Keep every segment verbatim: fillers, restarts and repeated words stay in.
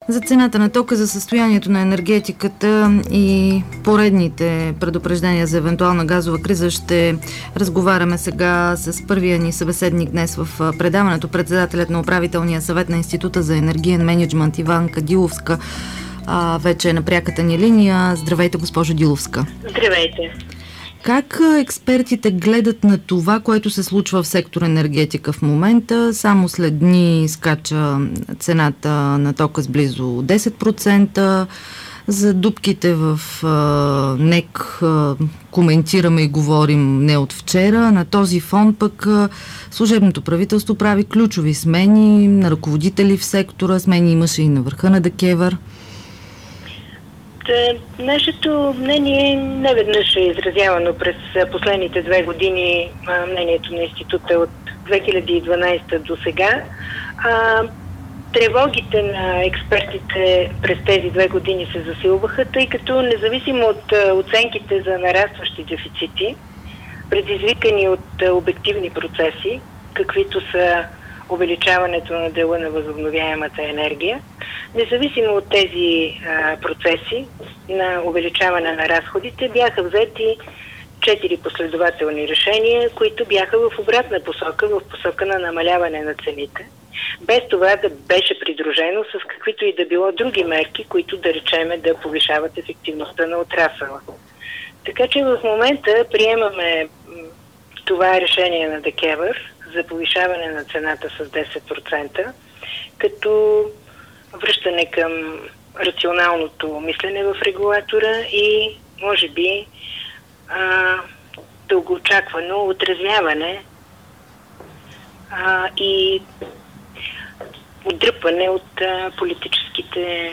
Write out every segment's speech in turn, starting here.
За цената на тока, за състоянието на енергетиката и поредните предупреждения за евентуална газова криза ще разговаряме сега с първия ни събеседник днес в предаването, председателят на управителния съвет на Института за енергиен мениджмънт Иванка Диловска. А, вече е на пряката ни линия. Здравейте, госпожо Диловска. Здравейте. Как експертите гледат на това, което се случва в сектор енергетика в момента? Само след дни скача цената на тока с близо десет процента. За дупките в а, НЕК а, коментираме и говорим не от вчера. На този фон пък а, служебното правителство прави ключови смени на ръководители в сектора. Смени имаше и на върха на ДКЕВР. Нашето мнение не веднъж е изразявано през последните две години, мнението на института от две хиляди и дванадесета до сега. Тревогите на експертите през тези две години се засилваха, тъй като независимо от оценките за нарастващи дефицити, предизвикани от обективни процеси, каквито са увеличаването на дела на възобновяемата енергия, независимо от тези а, процеси на увеличаване на разходите, бяха взети четири последователни решения, които бяха в обратна посока, в посока на намаляване на цените, без това да беше придружено с каквито и да било други мерки, които да речеме да повишават ефективността на отрасъла. Така че в момента приемаме това решение на ДКЕВР за повишаване на цената с десет процента, като връщане към рационалното мислене в регулатора и, може би, а, дългоочаквано отрезвяване а, и отдръпване от а, политическите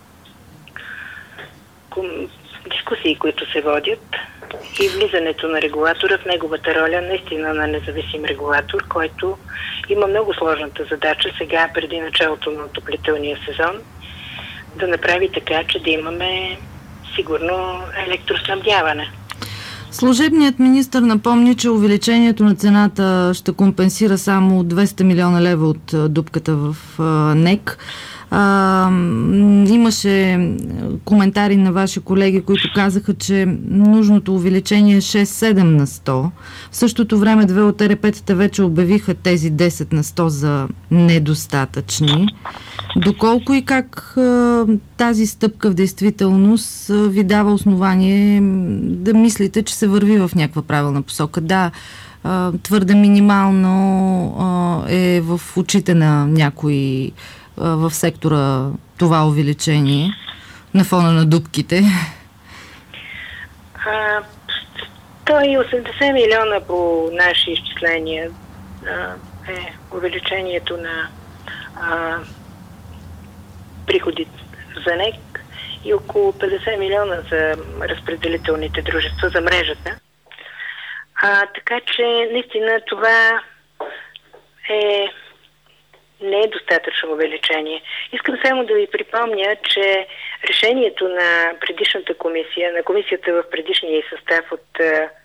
ком... дискусии, които се водят, и влизането на регулатора в неговата роля наистина на независим регулатор, който има много сложната задача сега, преди началото на отоплителния сезон, да направи така, че да имаме сигурно електроснабдяване. Служебният министър напомни, че увеличението на цената ще компенсира само двеста милиона лева от дупката в НЕК. А, имаше коментари на ваши колеги, които казаха, че нужното увеличение е шест-седем на сто. В същото време две от ЕРП-тата вече обявиха тези десет на сто за недостатъчни. Доколко и как а, тази стъпка в действителност а, ви дава основание да мислите, че се върви в някаква правилна посока? Да, а, твърде минимално а, е в очите на някои в сектора това увеличение на фона на дупките? А, сто и осемдесет милиона по наши изчисления а, е увеличението на а, приходи за НЕК и около петдесет милиона за разпределителните дружества, за мрежата. А, така че наистина това е не е достатъчно увеличение. Искам само да ви припомня, че решението на предишната комисия, на комисията в предишния състав от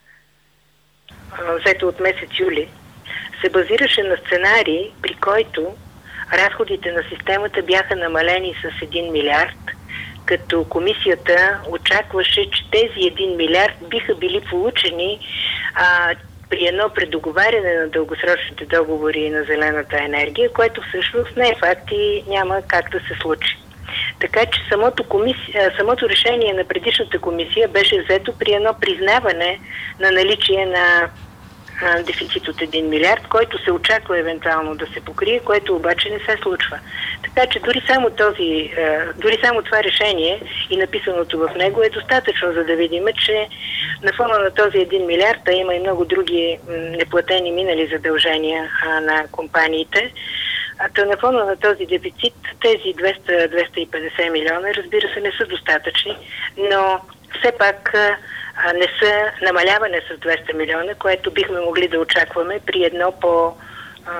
взето от месец юли, се базираше на сценарий, при който разходите на системата бяха намалени с един милиард, като комисията очакваше, че тези един милиард биха били получени а, при едно предоговаряне на дългосрочните договори на зелената енергия, което всъщност не е факт и няма как да се случи. Така че самото, комисия, самото решение на предишната комисия беше взето при едно признаване на наличие на а, дефицит от един милиард, който се очаква евентуално да се покрие, което обаче не се случва. Така че дори само, този, а, дори само това решение и написаното в него е достатъчно, за да видим, че на фона на този един милиард, а има и много други неплатени минали задължения а, на компаниите, а то на фона на този дефицит тези двеста до двеста и петдесет милиона, разбира се, не са достатъчни, но все пак а, не са намаляване с двеста милиона, което бихме могли да очакваме при едно по... А,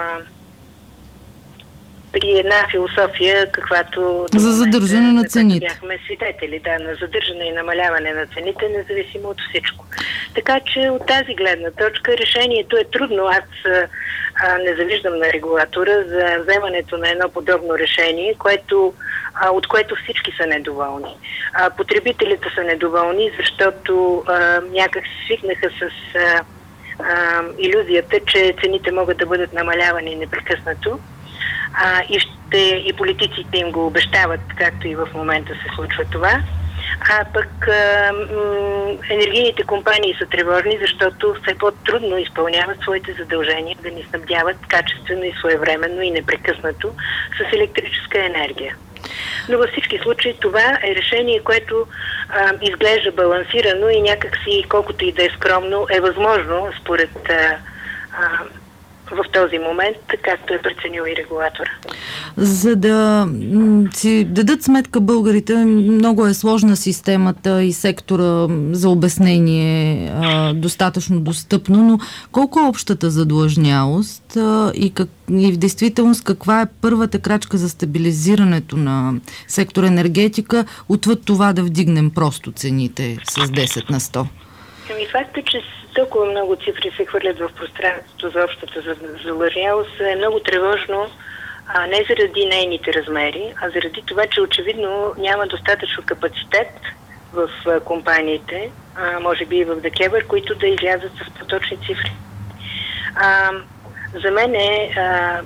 при една философия, каквато... За задържане на, на цените. Бяхме свидетели, да, на задържане и намаляване на цените, независимо от всичко. Така че от тази гледна точка решението е трудно. Аз а, не завиждам на регулатора за вземането на едно подобно решение, което, а, от което всички са недоволни. А, потребителите са недоволни, защото а, някак се свикнаха с а, а, илюзията, че цените могат да бъдат намалявани непрекъснато. А, и, ще, и политиците им го обещават, както и в момента се случва това. А пък а, м- енергийните компании са тревожни, защото все по-трудно изпълняват своите задължения да ни снабдяват качествено и своевременно и непрекъснато с електрическа енергия. Но във всички случаи това е решение, което а, изглежда балансирано и някакси, колкото и да е скромно, е възможно според а, а, в този момент, както е преценил и регулатора. За да си дадат сметка българите, много е сложна системата и сектора за обяснение а, достатъчно достъпно, но колко е общата задлъжнялост а, и, как, и в действителност каква е първата крачка за стабилизирането на сектора енергетика, отвъд това да вдигнем просто цените с десет на сто? Ами факт е, че толкова много цифри се хвърлят в пространството за общата задлъжнялост е много тревожно, а не заради нейните размери, а заради това, че очевидно няма достатъчно капацитет в компаниите, а, може би и в ДКЕВР, които да излязат с поточни цифри. А, за мен е, а,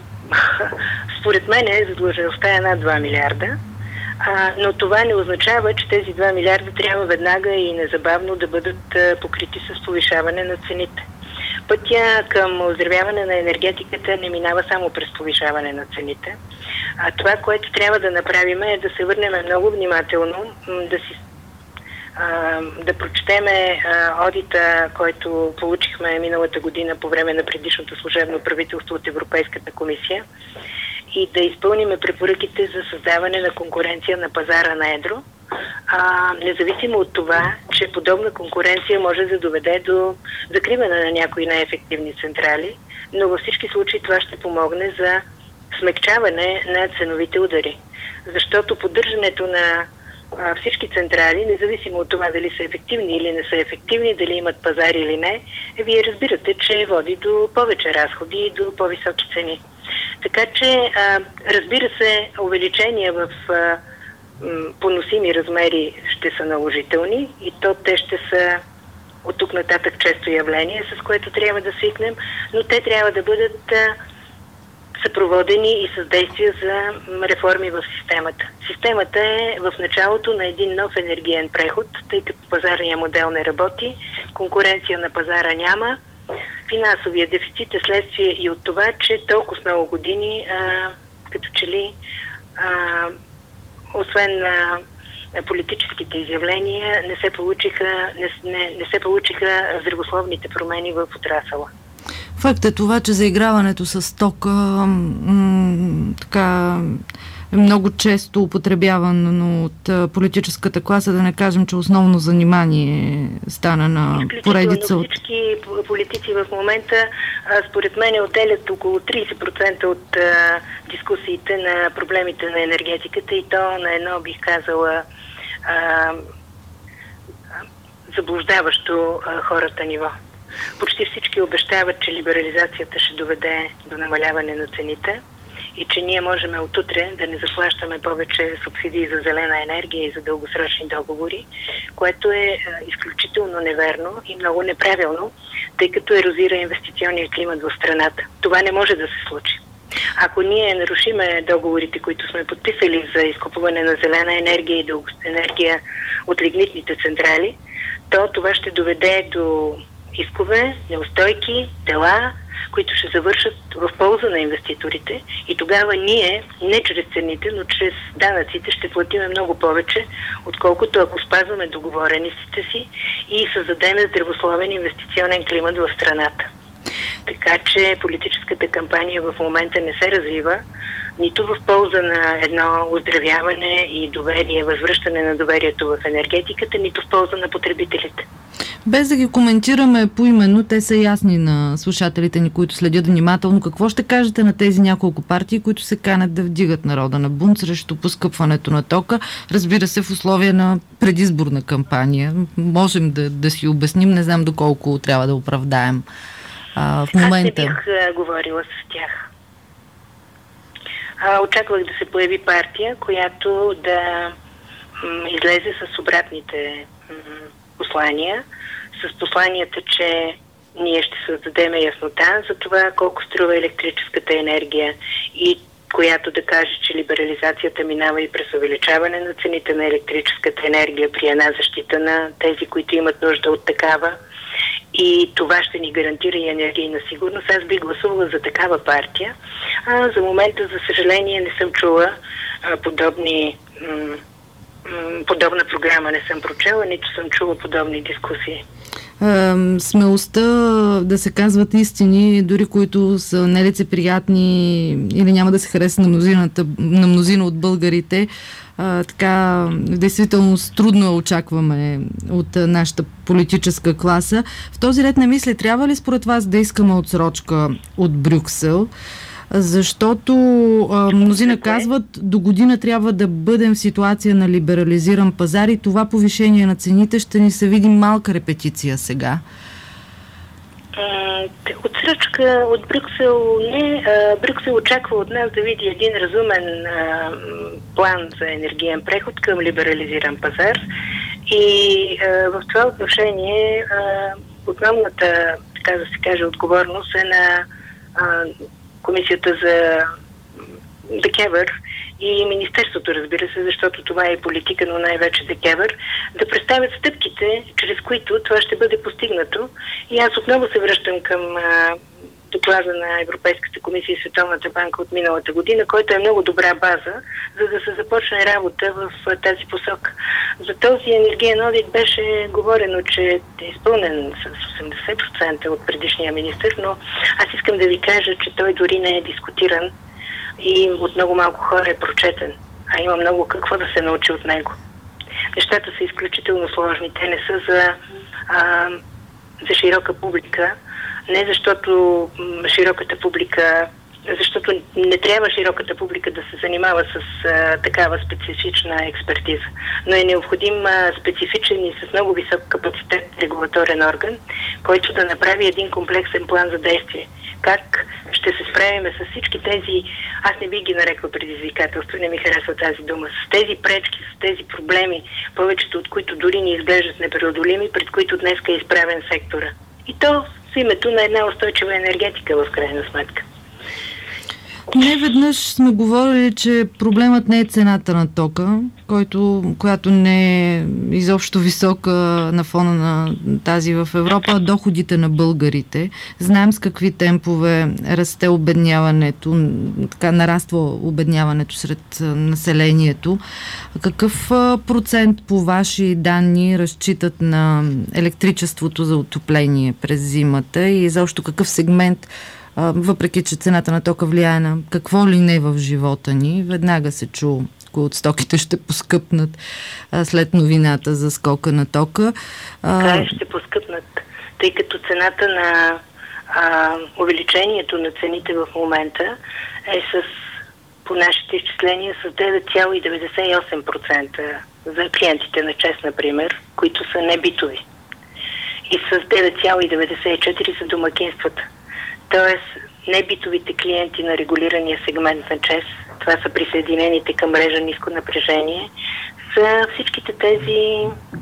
според мен е задлъжнялостта е над два милиарда. А, но това не означава, че тези два милиарда трябва веднага и незабавно да бъдат а, покрити с повишаване на цените. Пътя към оздравяване на енергетиката не минава само през повишаване на цените. А това, което трябва да направим е да се върнем много внимателно, да си а, да прочетеме а, одита, който получихме миналата година по време на предишното служебно правителство от Европейската комисия, и да изпълниме препоръките за създаване на конкуренция на пазара на едро, а, независимо от това, че подобна конкуренция може да доведе до закриване на някои неефективни централи, но във всички случаи това ще помогне за смекчаване на ценовите удари. Защото поддържането на а, всички централи, независимо от това дали са ефективни или не са ефективни, дали имат пазар или не, вие разбирате, че води до повече разходи и до по-високи цени. Така че, а, разбира се, увеличения в а, м, поносими размери ще са наложителни и то те ще са от тук нататък често явление, с което трябва да свикнем, но те трябва да бъдат а, съпроводени и с действия за реформи в системата. Системата е в началото на един нов енергиен преход, тъй като пазарният модел не работи, конкуренция на пазара няма. Финансовия дефицит е следствие и от това, че толкова много години, а, като че ли, а, освен на, на политическите изявления, не се получиха, не, не, не се получиха здравословните промени в отрасъла. Факт е това, че заиграването с тока м- така е много често употребявано от политическата класа, да не кажем, че основно занимание стана на поредица от... Всички политици в момента, според мен, отделят около трийсет процента от а, дискусиите на проблемите на енергетиката, и то на едно, бих казала, а, заблуждаващо а, хората ниво. Почти всички обещават, че либерализацията ще доведе до намаляване на цените и че ние можем отутре да не заплащаме повече субсидии за зелена енергия и за дългосрочни договори, което е изключително неверно и много неправилно, тъй като ерозира инвестиционния климат в страната. Това не може да се случи. Ако ние нарушиме договорите, които сме подписали за изкупуване на зелена енергия и енергия от лигнитните централи, то това ще доведе до искове, неустойки, дела, които ще завършат в полза на инвеститорите, и тогава ние, не чрез цените, но чрез данъците, ще платиме много повече, отколкото ако спазваме договореностите си и създадем здравословен инвестиционен климат в страната. Така че политическата кампания в момента не се развива нито в полза на едно оздравяване и доверие, възвръщане на доверието в енергетиката, нито в полза на потребителите. Без да ги коментираме поименно, те са ясни на слушателите ни, които следят внимателно. Какво ще кажете на тези няколко партии, които се канят да вдигат народа на бунт срещу поскъпването на тока? Разбира се, в условия на предизборна кампания. Можем да, да си обясним, не знам доколко трябва да оправдаем а, в момента. Аз не бих а, говорила с тях. А, очаквах да се появи партия, която да м, излезе с обратните м, послания, с посланията, че ние ще създадем яснота за това колко струва електрическата енергия и която да каже, че либерализацията минава и през увеличаване на цените на електрическата енергия при една защита на тези, които имат нужда от такава. И това ще ни гарантира и енергийна сигурност. Аз бих гласувала за такава партия. А за момента, за съжаление, не съм чула а, подобни... М- подобна програма не съм прочела, нито съм чула подобни дискусии. Е, смелостта да се казват истини, дори които са нелицеприятни или няма да се хареса на мнозината, на мнозина от българите, е, така, в действителност трудно очакваме от нашата политическа класа. В този ред на мисли, трябва ли според вас да искаме отсрочка от Брюксел? Защото а, мнозина казват, до година трябва да бъдем в ситуация на либерализиран пазар и това повишение на цените ще ни се види малка репетиция сега. Отсрочка от Брюксел не. Брюксел очаква от нас да види един разумен а, план за енергиен преход към либерализиран пазар и а, в това отношение а, основната, така да се каже, отговорност е на а, Комисията за ДКЕВР и Министерството, разбира се, защото това е политика, но най-вече ДКЕВР, да представят стъпките, чрез които това ще бъде постигнато. И аз отново се връщам към а, доклада на Европейската комисия и Световната банка от миналата година, който е много добра база, за да се започне работа в а, тази посока. За този енергиен одит беше говорено, че е изпълнен с осемдесет процента от предишния министър, но аз искам да ви кажа, че той дори не е дискутиран и от много малко хора е прочетен, а има много какво да се научи от него. Нещата са изключително сложни. Те не са за, а, за широка публика, не защото м, широката публика, защото не трябва широката публика да се занимава с а, такава специфична експертиза, но е необходим а, специфичен и с много висок капацитет регулаторен орган, който да направи един комплексен план за действие. Как ще се справим с всички тези, аз не би ги нарекла предизвикателства, не ми харесва тази дума, с тези пречки, с тези проблеми, повечето от които дори ни изглеждат непреодолими, пред които днес е изправен сектора. И то в името на една устойчива енергетика, в крайна сметка. Не веднъж сме говорили, че проблемът не е цената на тока, който, която не е изобщо висока на фона на тази в Европа, а доходите на българите. Знаем с какви темпове расте обедняването, така нараства обедняването сред населението. Какъв процент по ваши данни разчитат на електричеството за отопление през зимата и изобщо какъв сегмент, въпреки че цената на тока влияе на какво ли не в живота ни, веднага се чу кои от стоките ще поскъпнат а, след новината за скока на тока. Така ще поскъпнат, тъй като цената на а, увеличението на цените в момента е с, по нашите изчисления, с девет цяло деветдесет и осем процента за клиентите на ЧЕЗ, например, които са небитови, и с девет цяло деветдесет и четири процента за домакинствата. Тоест, небитовите клиенти на регулирания сегмент на ЧЕЗ, това са присъединените към мрежа ниско напрежение, са всичките тези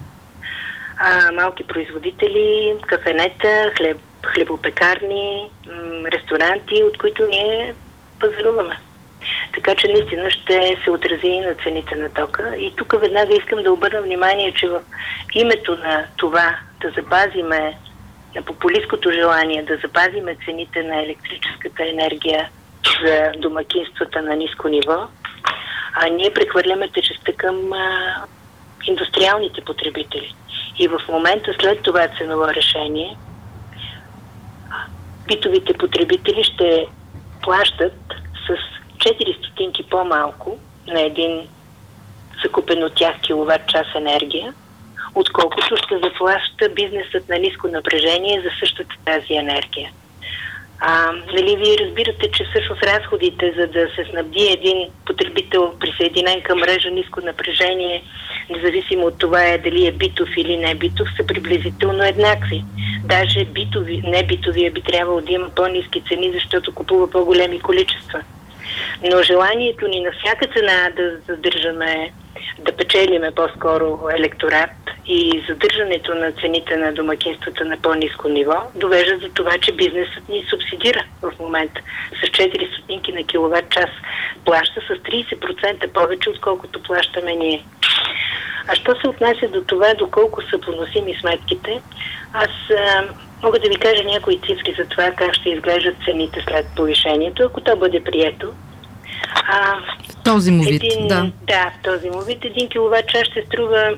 а, малки производители, кафенета, хлеб, хлебопекарни, м- ресторанти, от които ние пазаруваме. Така че наистина ще се отрази и на цените на тока. И тук веднага искам да обърна внимание, че в името на това да запазиме, на популисткото желание да запазиме цените на електрическата енергия за домакинствата на ниско ниво, а ние прехвърляме тежестта към а, индустриалните потребители. И в момента след това ценово решение битовите потребители ще плащат с четири стотинки по-малко на един закупен от тях киловатт час енергия, отколкото ще заплаща бизнесът на ниско напрежение за същата тази енергия. А, нали, вие разбирате, че всъщност разходите, за да се снабди един потребител присъединен към мрежа ниско напрежение, независимо от това е дали е битов или не битов, са приблизително еднакви. Даже битови, не битовия би трябвало да има по-ниски цени, защото купува по-големи количества. Но желанието ни на всяка цена да задържаме, да печелиме по-скоро електорат и задържането на цените на домакинствата на по-ниско ниво довежда до това, че бизнесът ни субсидира в момента с четири стотинки на киловатт час. Плаща с трийсет процента повече, отколкото плащаме ние. А що се отнася до това, доколко са поносими сметките, аз а, мога да ви кажа някои цифри за това как ще изглеждат цените след повишението, ако то бъде прието. А, в този му вид, един, да. Да, в този му вид. Един киловатт час ще струва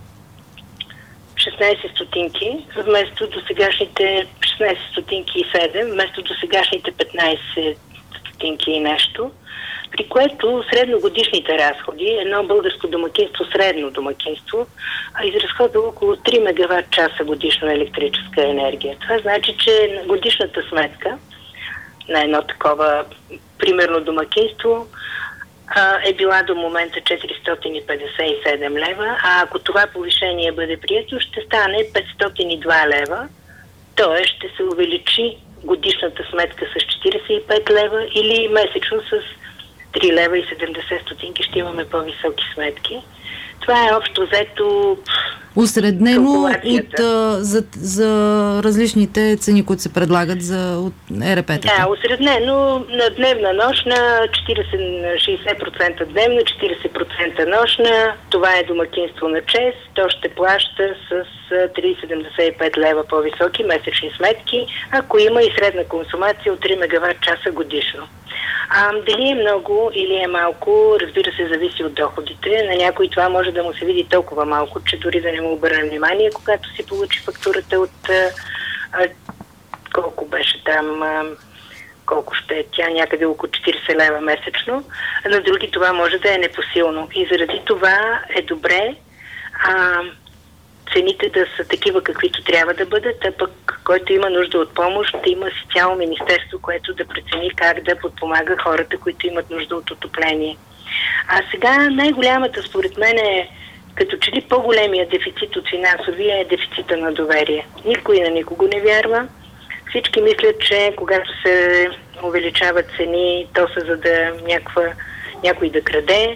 шестнайсет стотинки, вместо до сегашните шестнайсет стотинки и седем, вместо до сегашните петнайсет стотинки и нещо, при което средногодишните разходи, едно българско домакинство, средно домакинство, изразходва около три мегаватт часа годишно електрическа енергия. Това значи, че годишната сметка на едно такова примерно домакинство е била до момента четиристотин и петдесет и седем лева, а ако това повишение бъде прието, ще стане петстотин и два лева, т.е. ще се увеличи годишната сметка с четирийсет и пет лева или месечно с три лева и седемдесет стотинки ще имаме по-високи сметки. Това е общо взето усреднено от, а, за, за различните цени, които се предлагат за от Е Р П-тата. Да, усреднено на дневна нощна, четирийсет-шейсет процента дневна, четирийсет процента нощна. Това е домакинство на ЧЕЗ. То ще плаща с три седемдесет и пет лева по-високи месечни сметки, ако има и средна консумация от три мегаватт часа годишно. А, дали е много или е малко, разбира се, зависи от доходите. На някой това може да му се види толкова малко, че дори да не му обърне внимание, когато си получи фактурата от а, а, колко беше там, а, колко ще е тя, някъде около четирийсет лева месечно. На други това може да е непосилно. И заради това е добре а, цените да са такива, каквито трябва да бъдат, а пък който има нужда от помощ, да има си цяло министерство, което да прецени как да подпомага хората, които имат нужда от отопление. А сега най-голямата, според мен, е като че ли по-големия дефицит от финансовия е дефицита на доверие. Никой на никого не вярва. Всички мислят, че когато се увеличават цени, то са за да някаква, някой да краде.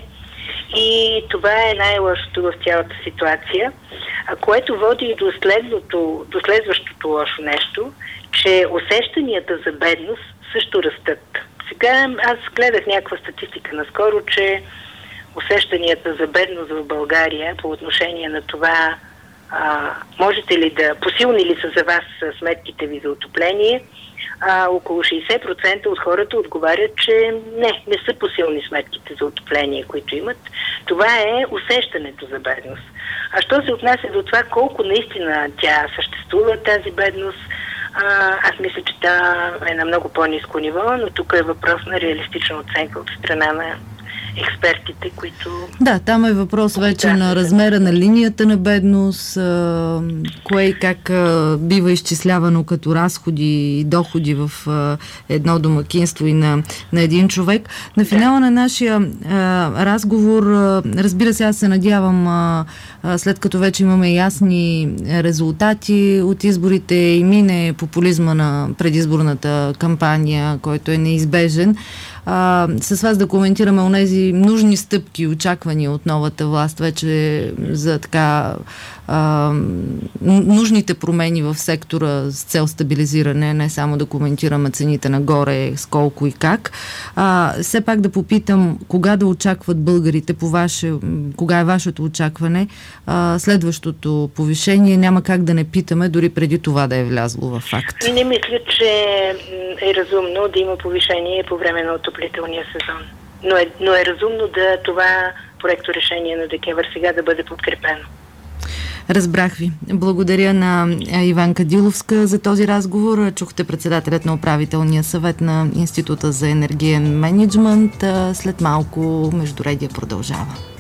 И това е най-лошото в цялата ситуация, което води и до, следното, до следващото лошо нещо, че усещанията за бедност също растат. Сега аз гледах някаква статистика наскоро, че усещанията за бедност в България по отношение на това, а, можете ли да, посилни ли са за вас сметките ви за отопление, а, около шейсет процента от хората отговарят, че не, не са посилни сметките за отопление, които имат. Това е усещането за бедност. А що се отнася до това колко наистина тя съществува, тази бедност, а, аз мисля, че тя е на много по-ниско ниво, но тук е въпрос на реалистична оценка от страна на експертите, които... Да, там е въпрос вече да, на размера на линията на бедност, а, кое и как а, бива изчислявано като разходи и доходи в а, едно домакинство и на, на един човек. На финала да. на нашия а, разговор, а, разбира се, аз се надявам, а, а, след като вече имаме ясни резултати от изборите и мине популизма на предизборната кампания, който е неизбежен, А, с вас да коментираме онези нужни стъпки, очаквания от новата власт вече за така а, нужните промени в сектора с цел стабилизиране, не само да коментираме цените нагоре, с колко и как. А, все пак да попитам, кога да очакват българите по ваше, кога е вашето очакване а, следващото повишение? Няма как да не питаме, дори преди това да е влязло в факт. Не мисля, че е разумно да има повишение по време на отоплителния сезон. Но е, но е разумно да това проекто решение на ДКЕВР сега да бъде подкрепено. Разбрах ви. Благодаря на Иванка Диловска за този разговор. Чухте председателят на управителния съвет на Института за енергиен мениджмънт. След малко Междуредие продължава.